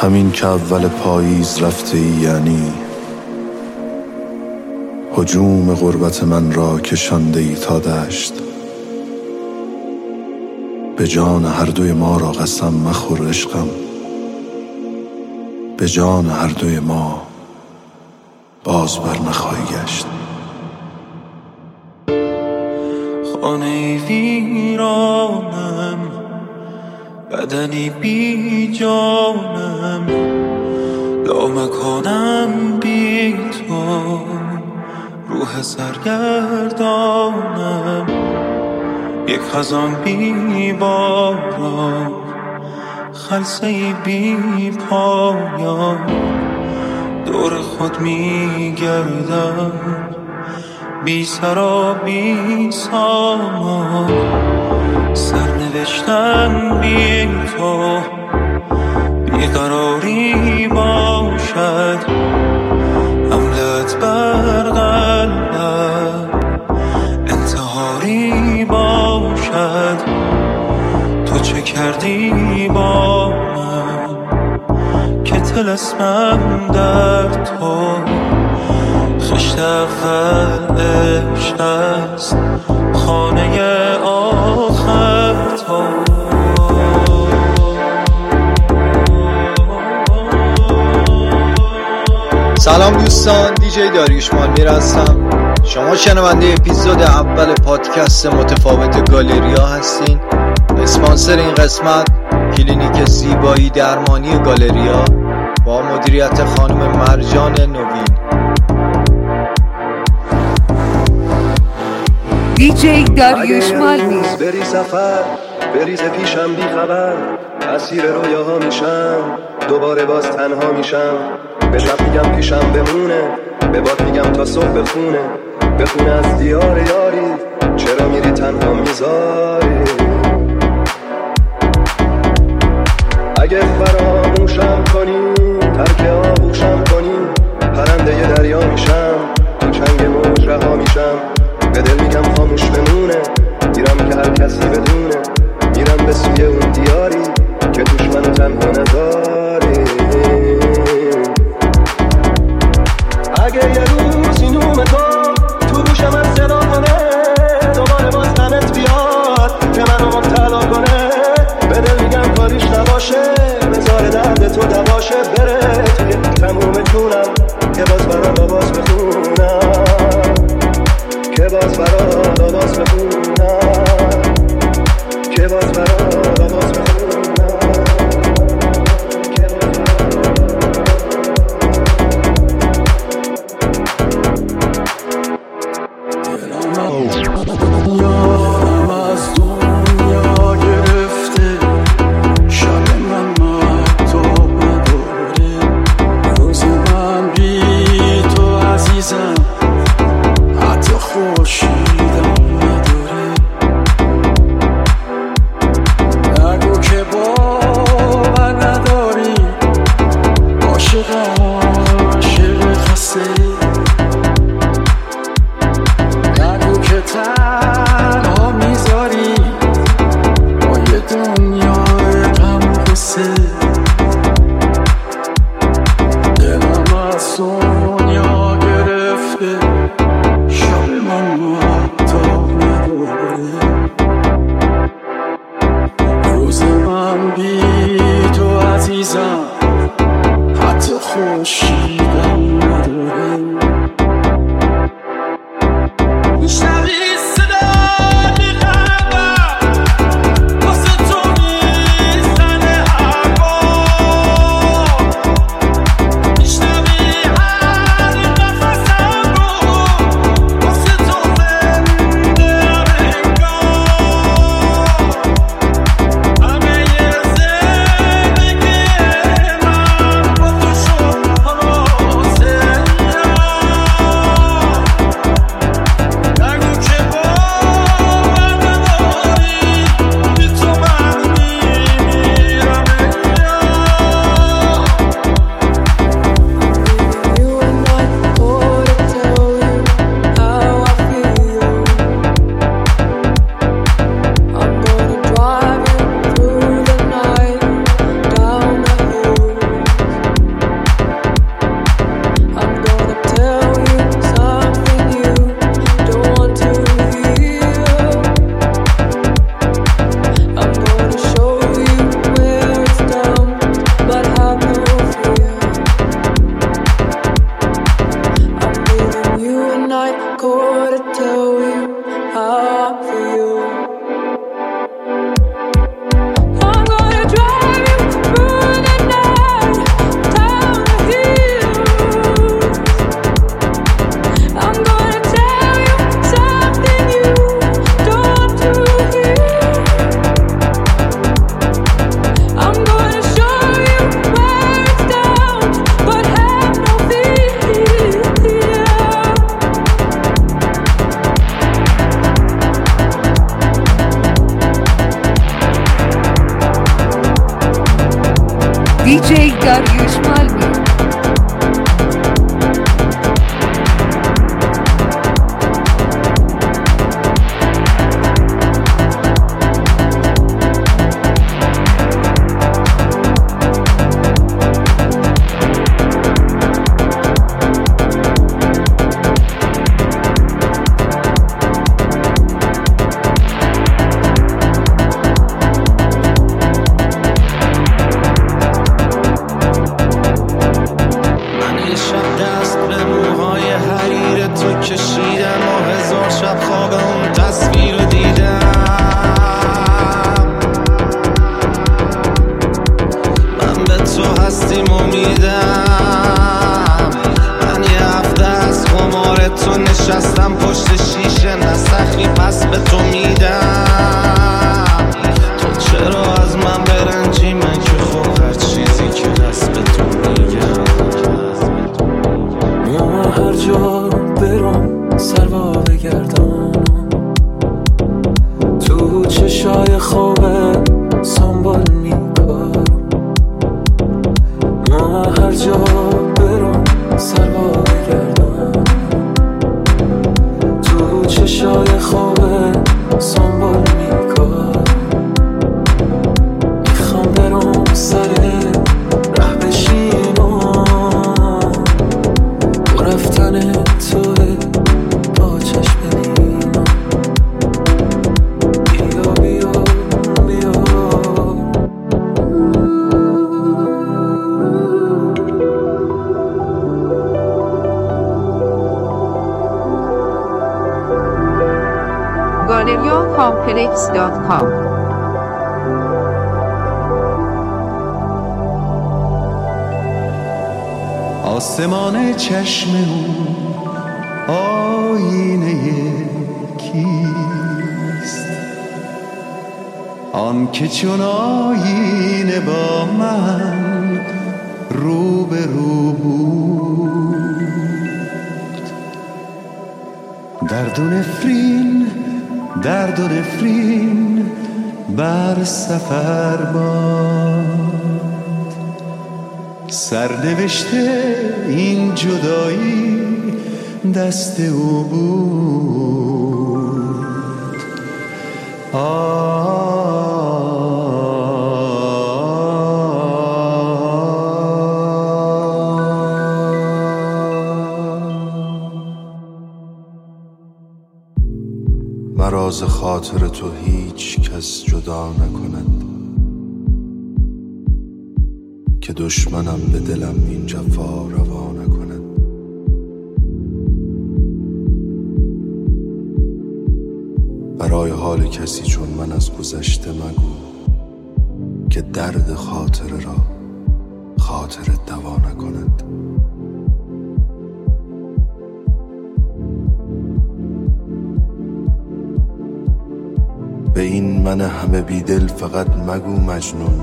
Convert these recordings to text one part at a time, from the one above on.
همین که اول پاییز رفته ای، یعنی هجوم غربت من را کشانده ای تا دشت. به جان هر دوی ما را قسم مخور عشقم، به جان هر دوی ما باز بر نخواهی گشت. خانه ویرانم، بدنی بی جانم، لامکانم بی تو، روح سرگردانم، یک خزان بی باران، خلسه‌ای بی پایان، دور خود می گردم، بی سرا بی سامان، سرنوشتم بی تو، بیقراری باشد، حملت بر قلبم انتحاری باشد. تو چه کردی با من که طلسمم در تو، خشت اول عشق است، خانه آخر تو. سلام دوستان، دیجی داریوش مالمیر هستم. شما شنونده اپیزود اول پادکست متفاوت گالریا هستین. اسپانسر این قسمت کلینیک زیبایی درمانی گالریا با مدیریت خانم مرجان نوین. دیجی داریوش مالمیر. بری سفر بریز پیشم بی خبر، اسیر رویاها میشم، دوباره باز تنها میشم. به شب میگم پیشم بمونه، به باد میگم تا صبح بخونه از دیار یاری، چرا میری تنها میذاری. اگه فراموشم کنی، ترک آغوشم کنی، پرنده ی دریا میشم، تو چنگ موج رها میشم. به دل میگم خاموش بمونه، میرم که هر کسی بدونه، میرم به سوی اون دیاری که توش منو تنها نذاری. اگه یه روز این نوم تو گوشم از صدا کنه، دوباره باز غمت بیاد که منو مبتلا کنه، به دل میگم کاریش نباشه، بذار درد تو دواشه، بره توی تموم جونم که باز برام آواز بخونم، که باز برام آواز بخونم، که باز برام آواز بخونم. DJ Dariush Malmi. نشستم پشت شیشه نسخی پس به تو میدم تو چرا از من برنجی من که خب هر چیزی که هست به تو میگم من هر جا برم سروا بگردم تو چشای خوبه سنبال میکارم من هر جا برم سروا بگردم چشای خوبه سنبال میکار میخوام برام سر ره بشینم با رفتن توه با چشم ببینم بیا بیا بیا GaleriaComplex.com آسمان چشم او آینه کیست آن که چون آینه با من رو به رو بود درد و نفرین بر سفر باد سرنوشته این جدایی دست او بود مرا ز خاطر تو هیچ کس جدا نکند که دشمنم به دلم این جفا روا نکند برای حال کسی چون من از گذشته مگو که درد خاطره را خاطرت دوا نکند به این من همه بیدل فقط مگو مجنون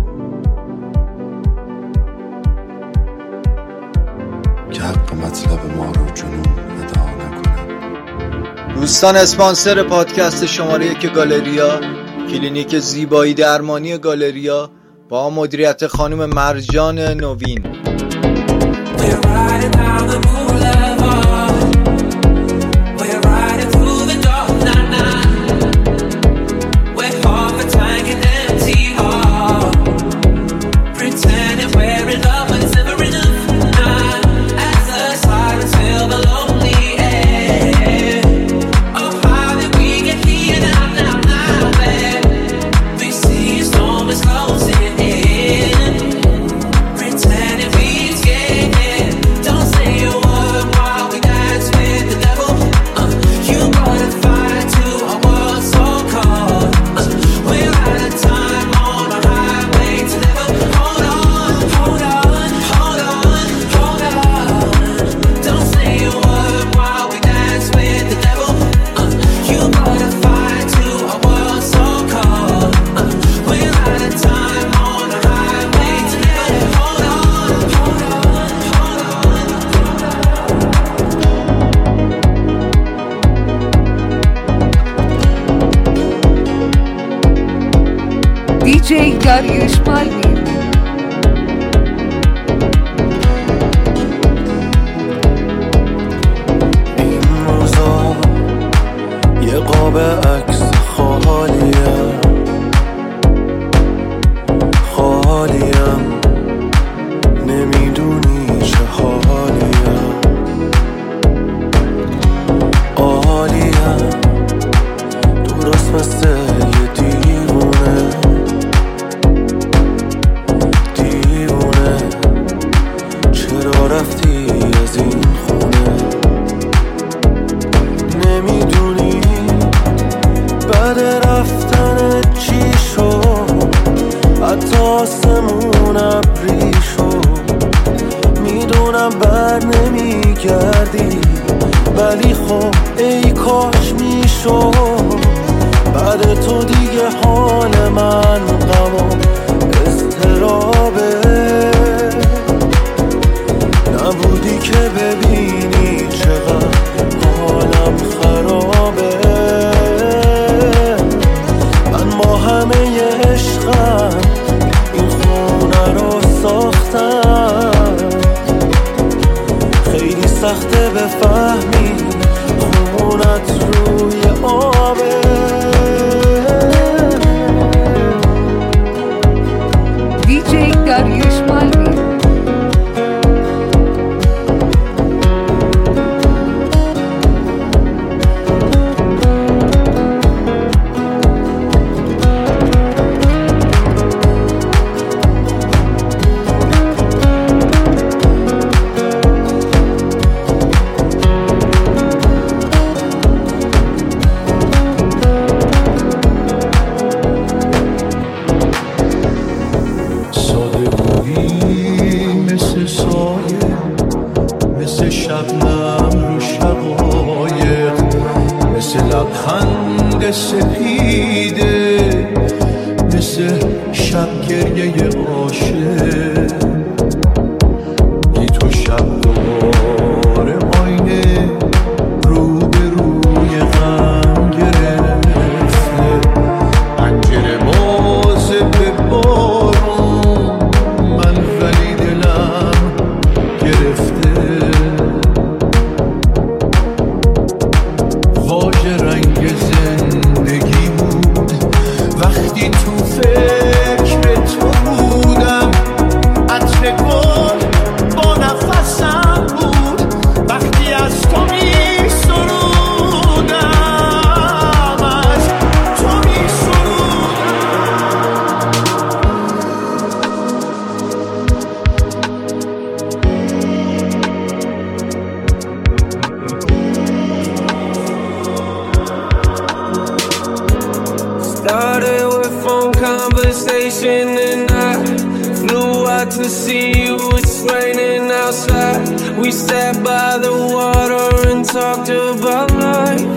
که حق مطلب ما رو جنون ادا نکنه. دوستان، اسپانسر پادکست شماره 1 گالریا، کلینیک زیبایی درمانی گالریا با مدیریت خانم مرجان نوین. DJ Dariush Malmi. یه قاب عکس خالیم نمیدونی چه حالیم عالیم درست مثل یه دیوونه چرا رفتی از این خونه نمیدونی بعد رفتن چی شد حتی آسمون ابری شد میدونم بر نمیگردی ولی خب ای کاش میشد بعد تو دیگه حال من غم و اضطرابه نبودی که ببینی چقدر حالم خرابه من با همه عشقم این خونه رو ساختم خیلی سخته بفهمی خونت روی آبه دیجی داریوش مالمی لبخند سپیده مثل شب گریه عاشق بی تو شب دوباره آینه رو به روی غم گرفته پنجره باز به بارون من ولی دلم گرفته رنگ زندگی بود وقتی تو فکر تو بودم عطر گل با نفسم بود وقتی از تو می سرودم از تو می Started with phone conversation and I flew out to see you. It's raining outside. We sat by the water and talked about life.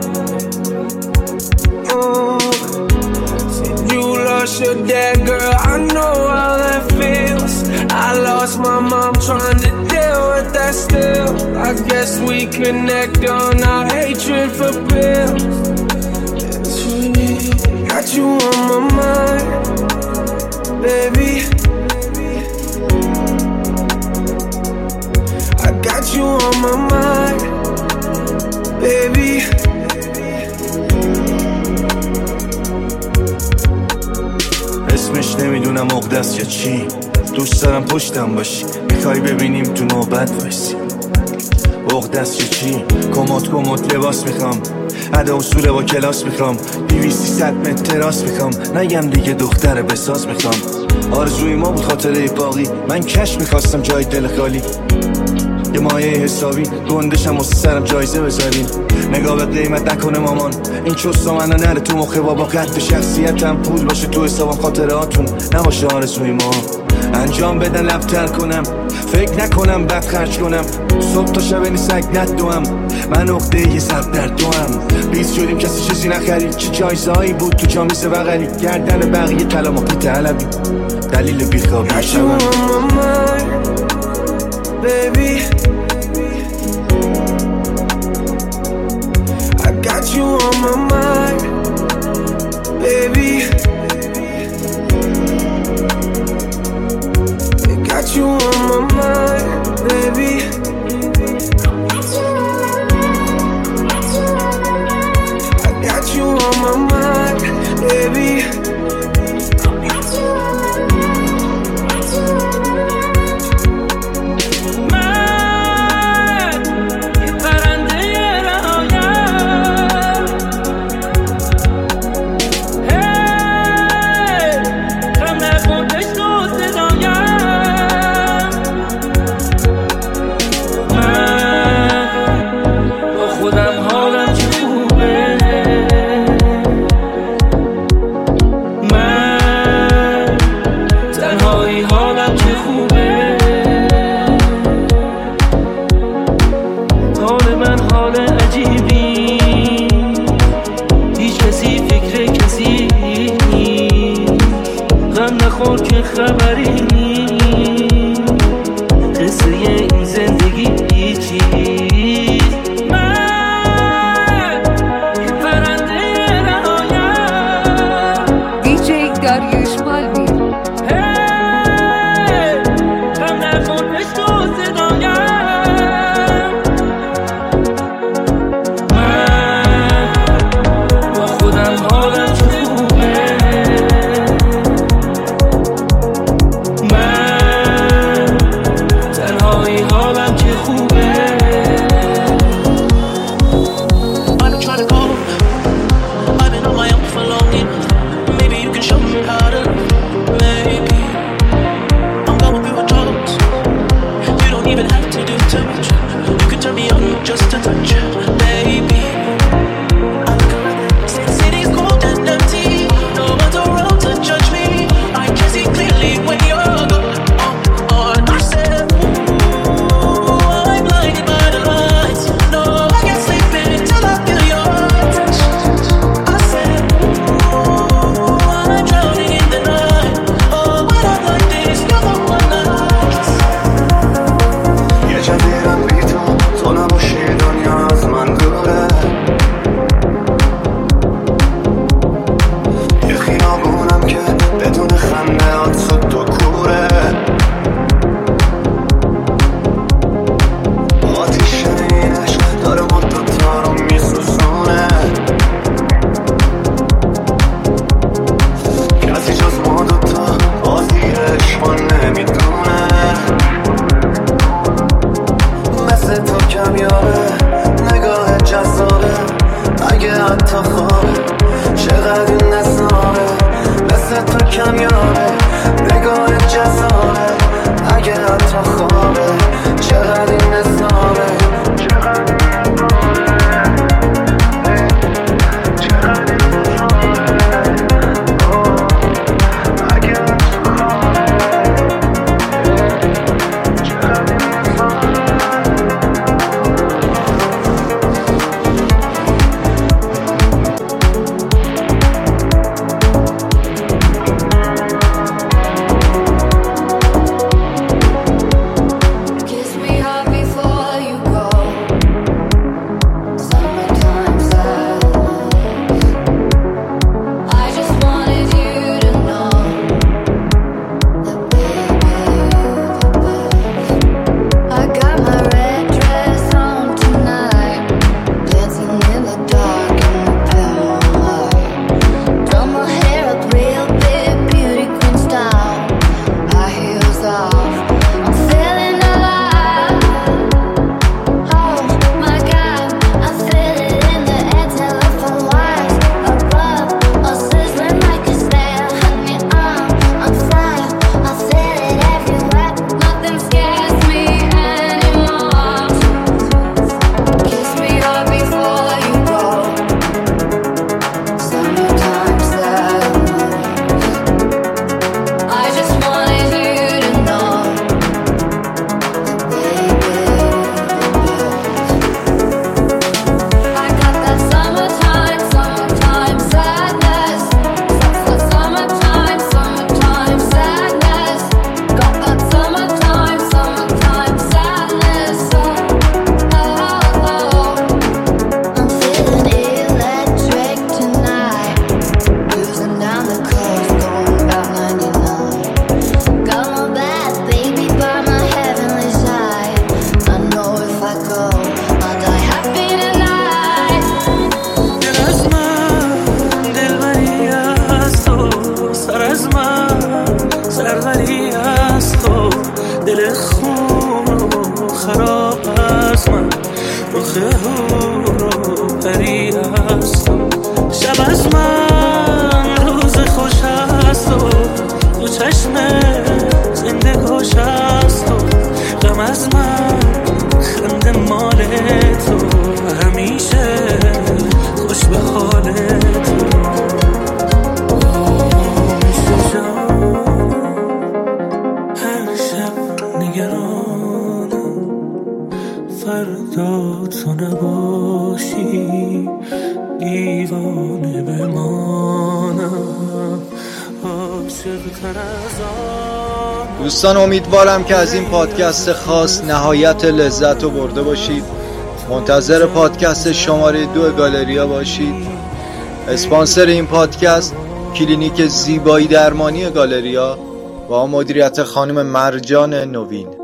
Said you lost your dad, girl. I know how that feels. I lost my mom trying to deal with that still. I guess we connect on our hatred for pills. Got you on my mind, baby. I got you on my mind, baby. اسمش نمیدونم عقده‌ست یا چی دوست دارم پشتم باشی میخوای ببینیم تو نوبت وایسی عقده‌ست یا چی کموت لباس میخوام ادا اصول با کلاس میخوام 200 متر تراس میخوام نگم دیگه دختر بساز میخوام آرزوی ما بود خاطره باقی من کش میخواستم جای دل خالی یه مایه حسابی گندشم واسه سرم جایزه بذارین نگاه به قیمت نکنه مامان این چوستا منو نره تو مخه بابا قد شخصیتم پول باشه تو حسابم خاطراتون نباشه آرزوی ما انجام بدن لبتر کنم فکر نکنم بد خرج کنم صبح تا شب سگ ندوم من عقده یه سب در دوام بیز شدیم کسی چیزی نخرید چه جایزهایی بود تو جامیز بغلی گردن بقیه طلا ما پیت علبی دلیل بیخوابی شبم Baby, I got you on my mind, baby. I got you on my mind, baby. خبری قصه این زندگی چیست من یه پرنده رهایم دیجی داریوش مالوی غم نکن عشق و صدایم من با خودم حالم چه خوبه من تنهایی حالم چه خوبه I've been trying to call, I've been on my own for long enough. Maybe you can show me how to love. Maybe I'm going through a drought. You don't even have to do too much. You can turn me on just a touch. Baby, I look around, city's cold and empty. No one's around to judge me. I can see clearly when you're gone. I said, ooh, I'm blinded by the lights. No, I can't sleep until I feel your touch. I said, ooh, I'm drowning in the night. Oh, when I'm like this, you're the one I kiss. یه جدیدم بی تو نباشی دنیا از من دوره یه خیابونم که بدون خنده هات صد تو کوره آتیش این عشق داره ما دوتا رو میسوزونه کسی جز ما دوتا بازی عشقا نمیدونه مثل تو کمیابه نگاه جذابه اگه حتی خوابه چقدر این نصابه مثل تو کمیابه نگاه جذابه اگه حتی خوابه چقدر این نصابه Kiss me hard before you go. Summertime sadness. I just wanted you to know that baby you're the best. I got my red dress on tonight, dancing in the dark in the pale light. Done my hair up real big, beauty queen style. High heels off, I'm feeling alive. Oh my God, I feel it in the air, telephone wires above, all sizzling like a snare. Honey, I'm on fire, I feel it everywhere. Nothing scares me anymore. Kiss me hard before you go. Summertime sadness. I just wanted you to know that baby you're the best. I got that summertime sadness. Summertime sadness. Got that summertime sadness. I'm feeling electric tonight. Cruising down the coast, going about 99. Got my bad baby by my heavenly side. I know if I go, I'll die happy tonight. دل از من دلبری از تو سر از من سروری از تو دل خون و خراب از من رخ هور و پری از تو شب از من روز خوش از تو تو چشم زنده گوش از تو غم از من خنده مال تو همیشه خوش به حال تو میشه جان هر شب نگرانم فردا تو نباشی دیوانه بمانم دوستان امیدوارم که از این پادکست خاص نهایت لذت رو برده باشید. منتظر پادکست شماره 2 گالریا باشید. اسپانسر این پادکست کلینیک زیبایی درمانی گالریا با مدیریت خانم مرجان نوین.